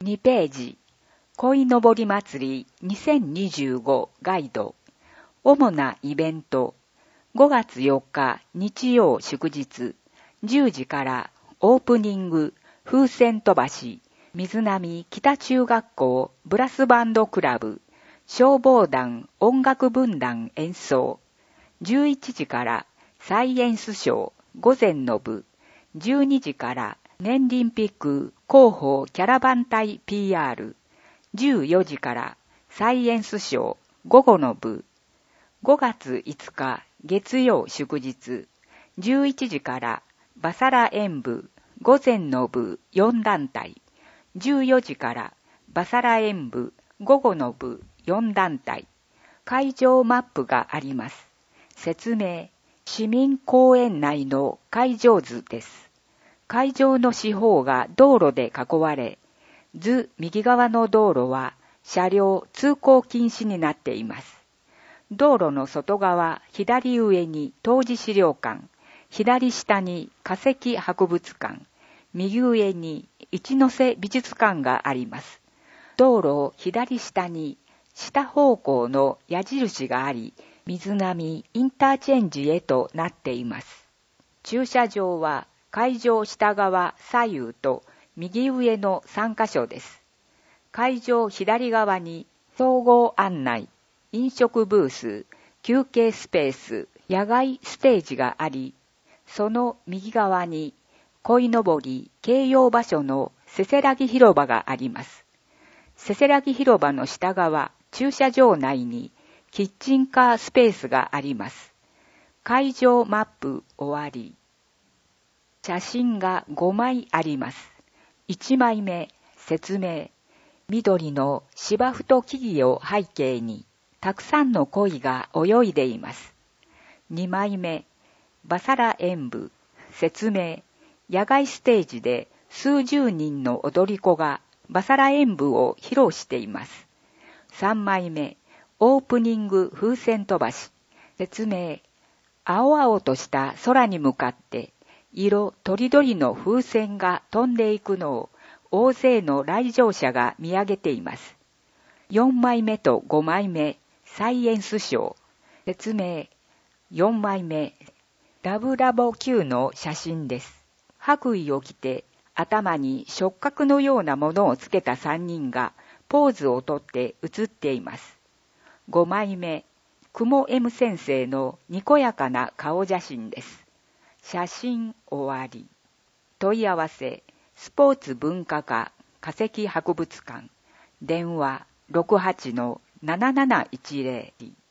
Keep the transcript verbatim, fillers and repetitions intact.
にページ、鯉のぼり祭りにせんにじゅうごガイド。主なイベント。ごがつよっか日曜祝日、じゅうじからオープニング、風船飛ばし、水波北中学校ブラスバンドクラブ、消防団音楽分団演奏。じゅういちじからサイエンスショー午前の部、じゅうにじから年輪ピック広報キャラバン隊 ピーアール、じゅうよじからサイエンスショー午後の部、ごがついつか月曜祝日、じゅういちじからバサラ演舞午前の部よん団体、じゅうよじからバサラ演舞午後の部よん団体、会場マップがあります。説明、市民公園内の会場図です。会場の四方が道路で囲われ、図右側の道路は車両通行禁止になっています。道路の外側左上に当時資料館、左下に化石博物館、右上に一ノ瀬美術館があります。道路左下に下方向の矢印があり、水波インターチェンジへとなっています。駐車場は会場下側左右と右上のさんカ所です。会場左側に総合案内、飲食ブース、休憩スペース、野外ステージがあり、その右側に鯉のぼり掲揚場所のせせらぎ広場があります。せせらぎ広場の下側、駐車場内にキッチンカースペースがあります。会場マップ終わり。写真がごまいあります。いちまいめ、説明。緑の芝生と木々を背景に、たくさんの鯉が泳いでいます。にまいめ、バサラ演舞。説明。野外ステージで数十人の踊り子がバサラ演舞を披露しています。さんまいめ、オープニング風船飛ばし。説明。青々とした空に向かって色とりどりの風船が飛んでいくのを大勢の来場者が見上げています。よんまいめとごまいめ、サイエンスショー。説明。よんまいめ、ラブラボ級の写真です。白衣を着て頭に触覚のようなものをつけたさんにんがポーズをとって写っています。ごまいめ、雲 M 先生のにこやかな顔写真です。写真終わり。問い合わせ、スポーツ文化課化石博物館、電話 ろくはちのなななないちゼロ